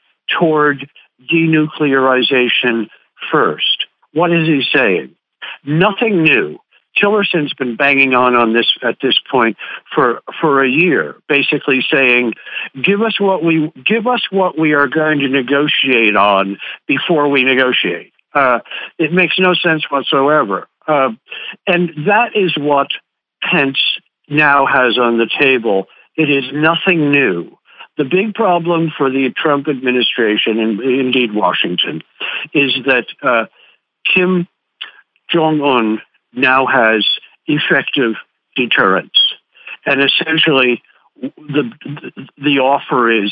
toward denuclearization first. What is he saying? Nothing new. Tillerson's been banging on on this at this point for for a year, basically saying, "Give us what we give us what we are going to negotiate on before we negotiate." Uh, it makes no sense whatsoever, uh, and that is what Pence now has on the table. It is nothing new. The big problem for the Trump administration, and indeed Washington, is that uh, Kim Jong-un now has effective deterrence. And essentially, the the offer is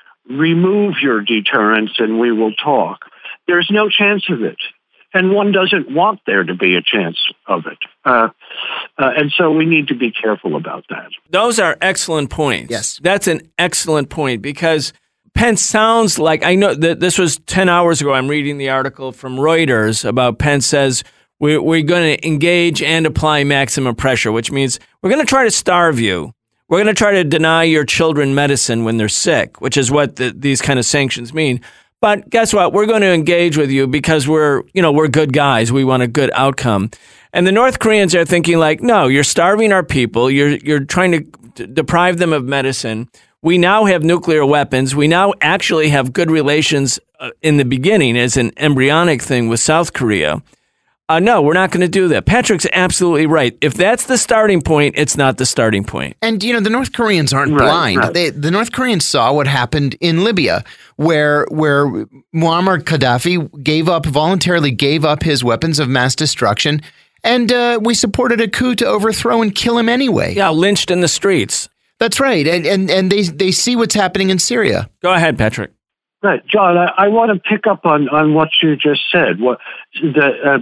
remove your deterrence and we will talk. There's no chance of it. And one doesn't want there to be a chance of it. Uh, uh, and so we need to be careful about that. Those are excellent points. Yes. That's an excellent point, because Pence sounds like, I know that this was ten hours ago, I'm reading the article from Reuters about Pence says, We're, we're going to engage and apply maximum pressure, which means we're going to try to starve you. We're going to try to deny your children medicine when they're sick, which is what the, these kind of sanctions mean. But guess what? We're going to engage with you because we're, you know, we're good guys. We want a good outcome. And the North Koreans are thinking like, no, you're starving our people. You're you're trying to d- deprive them of medicine. We now have nuclear weapons. We now actually have good relations uh, in the beginning as an embryonic thing with South Korea. Uh, no, we're not going to do that. Patrick's absolutely right. If that's the starting point, it's not the starting point. And, you know, the North Koreans aren't Right, blind. right. They, the North Koreans saw what happened in Libya, where where Muammar Gaddafi gave up, voluntarily gave up his weapons of mass destruction, and uh, we supported a coup to overthrow and kill him anyway. Yeah, lynched in the streets. That's right. And and, and they, they see what's happening in Syria. Go ahead, Patrick. Right, John. I, I want to pick up on, on what you just said. What the uh,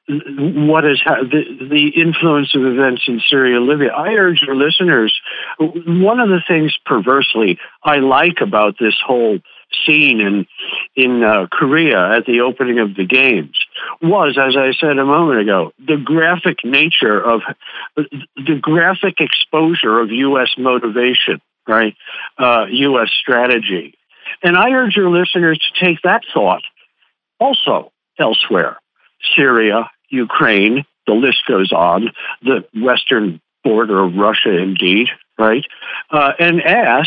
what is ha- the the influence of events in Syria, Libya. I urge your listeners. One of the things perversely I like about this whole scene in in uh, Korea at the opening of the games was, as I said a moment ago, the graphic nature of the graphic exposure of U S motivation, right? Uh, U S strategy. And I urge your listeners to take that thought also elsewhere. Syria, Ukraine, the list goes on, the western border of Russia, indeed, right? Uh, and ask,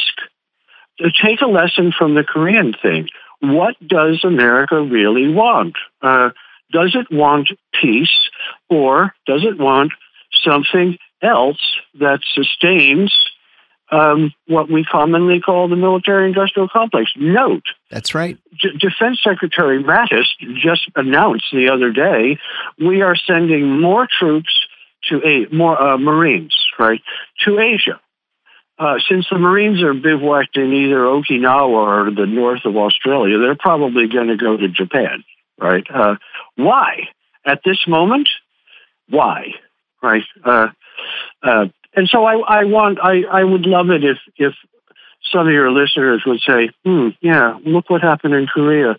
to take a lesson from the Korean thing. What does America really want? Uh, does it want peace, or does it want something else that sustains Um, what we commonly call the military-industrial complex? Note, That's right. D- Defense Secretary Mattis just announced the other day we are sending more troops to a more uh, Marines, right, to Asia. uh, since the Marines are bivouacked in either Okinawa or the north of Australia, they're probably going to go to Japan, right? Uh, why? At this moment, why? Right? Uh, uh, and so I, I want, I, I would love it if, if some of your listeners would say, hmm, yeah, look what happened in Korea.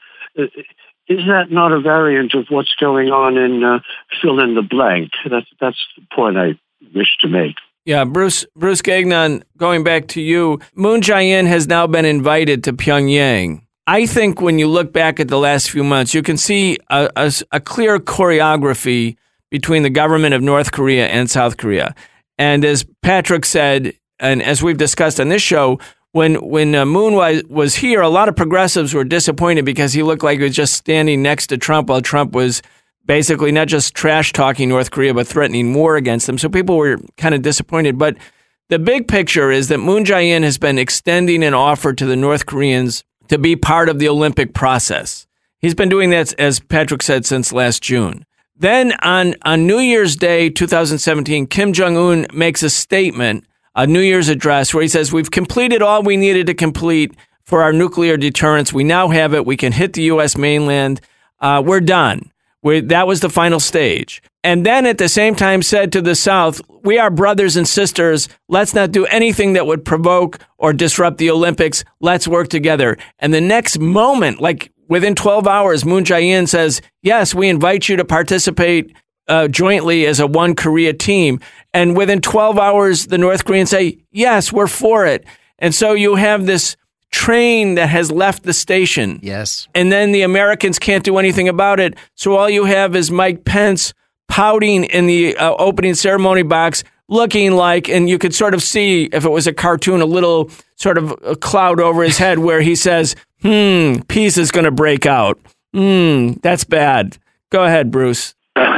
Is that not a variant of what's going on in uh, fill in the blank? That's, that's the point I wish to make. Yeah, Bruce Bruce Gagnon, going back to you, Moon Jae-in has now been invited to Pyongyang. I think when you look back at the last few months, you can see a, a, a clear choreography between the government of North Korea and South Korea. And as Patrick said, and as we've discussed on this show, when when uh, Moon was, was here, a lot of progressives were disappointed because he looked like he was just standing next to Trump while Trump was basically not just trash-talking North Korea, but threatening war against them. So people were kind of disappointed. But the big picture is that Moon Jae-in has been extending an offer to the North Koreans to be part of the Olympic process. He's been doing that, as Patrick said, since last June. Then on, on New Year's Day, two thousand seventeen, Kim Jong-un makes a statement, a New Year's address, where he says, we've completed all we needed to complete for our nuclear deterrence. We now have it. We can hit the U S mainland. Uh, we're done. We, that was the final stage. And then at the same time said to the South, we are brothers and sisters. Let's not do anything that would provoke or disrupt the Olympics. Let's work together. And the next moment, like within twelve hours, Moon Jae-in says, yes, we invite you to participate uh, jointly as a one Korea team. And within twelve hours, the North Koreans say, yes, we're for it. And so you have this train that has left the station. Yes. And then the Americans can't do anything about it. So all you have is Mike Pence pouting in the uh, opening ceremony box, looking like, and you could sort of see, if it was a cartoon, a little sort of a cloud over his head where he says, hmm, peace is going to break out. Hmm, that's bad. Go ahead, Bruce.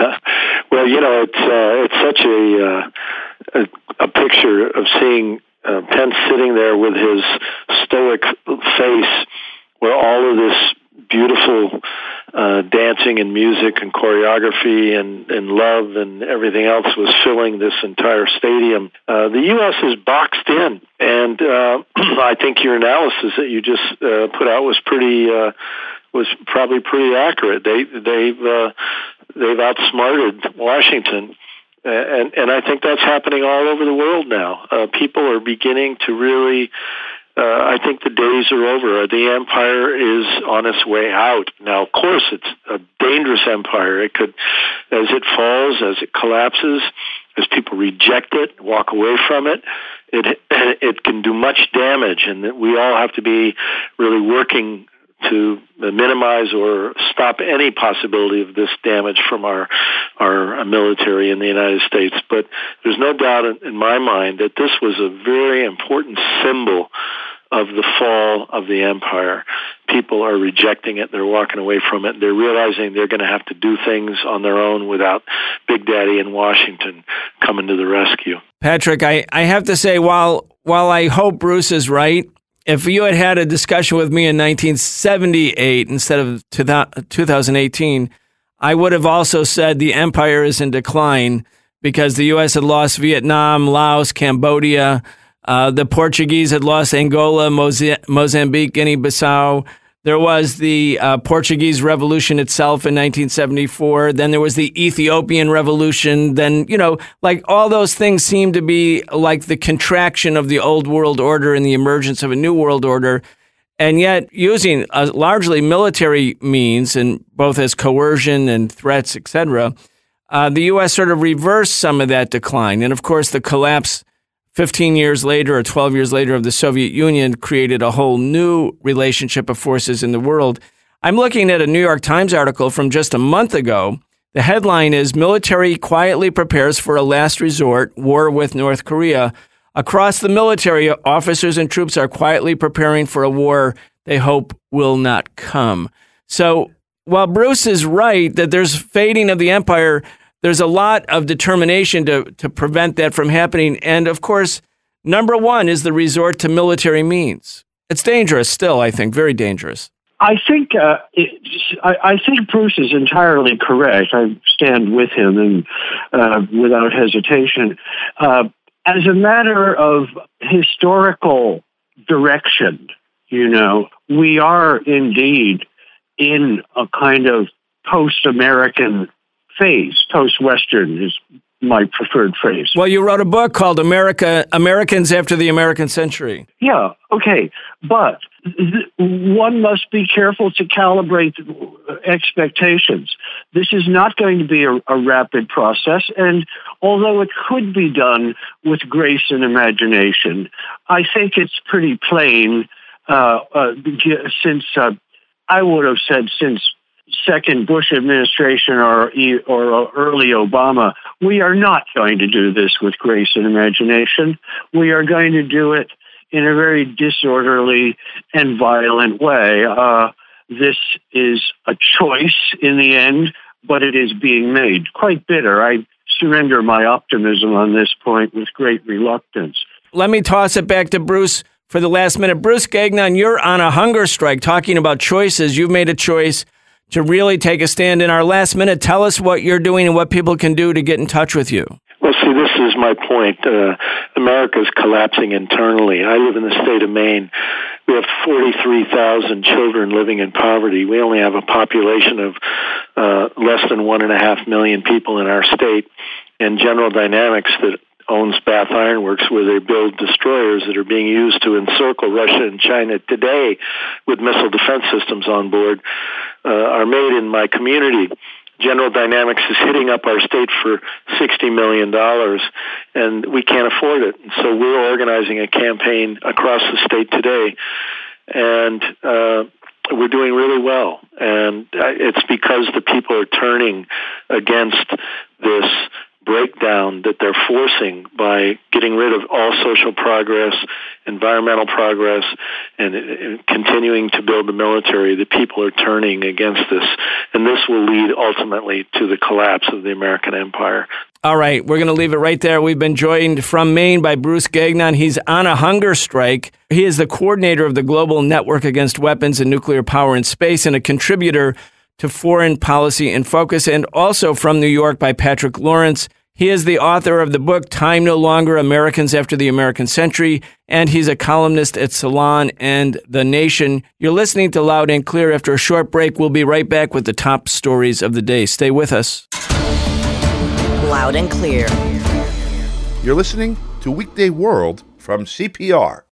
Well, you know, it's uh, it's such a, uh, a a picture of seeing uh, Pence sitting there with his stoic face, where all of this beautiful uh, dancing and music and choreography and, and love and everything else was filling this entire stadium. Uh, the U S is boxed in, and uh, I think your analysis that you just uh, put out was pretty uh, was probably pretty accurate. They they've uh, they've outsmarted Washington. Uh, and, and I think that's happening all over the world now. Uh, people are beginning to really, uh, I think the days are over. The empire is on its way out. Now, of course, it's a dangerous empire. It could, as it falls, as it collapses, as people reject it, walk away from it, it, it can do much damage. And that we all have to be really working to minimize or stop any possibility of this damage from our our military in the United States. But there's no doubt in, in my mind that this was a very important symbol of the fall of the empire. People are rejecting it. They're walking away from it. They're realizing they're going to have to do things on their own without Big Daddy in Washington coming to the rescue. Patrick, I, I have to say, while while I hope Bruce is right, if you had had a discussion with me in nineteen seventy-eight instead of two thousand eighteen, I would have also said the empire is in decline because the U S had lost Vietnam, Laos, Cambodia. Uh, the Portuguese had lost Angola, Moza- Mozambique, Guinea-Bissau. There was the uh, Portuguese Revolution itself in nineteen seventy-four. Then there was the Ethiopian Revolution. Then, you know, like all those things seem to be like the contraction of the old world order and the emergence of a new world order. And yet using a largely military means, and both as coercion and threats, et cetera, uh, the U S sort of reversed some of that decline. And of course, the collapse fifteen years later or twelve years later of the Soviet Union created a whole new relationship of forces in the world. I'm looking at a New York Times article from just a month ago. The headline is, Military Quietly Prepares for a Last Resort, War with North Korea. Across the military, officers and troops are quietly preparing for a war they hope will not come. So while Bruce is right that there's fading of the empire, there's a lot of determination to, to prevent that from happening. And of course, number one is the resort to military means. It's dangerous still, I think, very dangerous. I think uh, it, I, I think Bruce is entirely correct. I stand with him and uh, without hesitation. Uh, as a matter of historical direction, you know, we are indeed in a kind of post-American phase. Post-Western is my preferred phrase. Well, you wrote a book called America, Americans After the American Century. Yeah, okay. But th- one must be careful to calibrate expectations. This is not going to be a, a rapid process, and although it could be done with grace and imagination, I think it's pretty plain uh, uh, since, uh, I would have said since second Bush administration or or early Obama, we are not going to do this with grace and imagination. We are going to do it in a very disorderly and violent way. Uh, this is a choice in the end, but it is being made. Quite bitter. I surrender my optimism on this point with great reluctance. Let me toss it back to Bruce for the last minute. Bruce Gagnon, you're on a hunger strike talking about choices. You've made a choice to really take a stand. In our last minute, tell us what you're doing and what people can do to get in touch with you. Well, see, this is my point. Uh, America's collapsing internally. I live in the state of Maine. We have forty-three thousand children living in poverty. We only have a population of uh, less than one and a half million people in our state. And General Dynamics, that owns Bath Iron Works, where they build destroyers that are being used to encircle Russia and China today with missile defense systems on board, uh, are made in my community. General Dynamics is hitting up our state for sixty million dollars, and we can't afford it. And so we're organizing a campaign across the state today, and uh, we're doing really well. And it's because the people are turning against this breakdown that they're forcing by getting rid of all social progress, environmental progress, and, and continuing to build the military. The people are turning against this, and this will lead ultimately to the collapse of the American empire. All right, we're going to leave it right there. We've been joined from Maine by Bruce Gagnon. He's on a hunger strike. He is the coordinator of the Global Network Against Weapons and Nuclear Power in Space and a contributor to Foreign Policy in Focus, and also from New York by Patrick Lawrence. He is the author of the book, Time No Longer, Americans After the American Century, and he's a columnist at Salon and The Nation. You're listening to Loud and Clear. After a short break, we'll be right back with the top stories of the day. Stay with us. Loud and Clear. You're listening to Weekday World from C P R.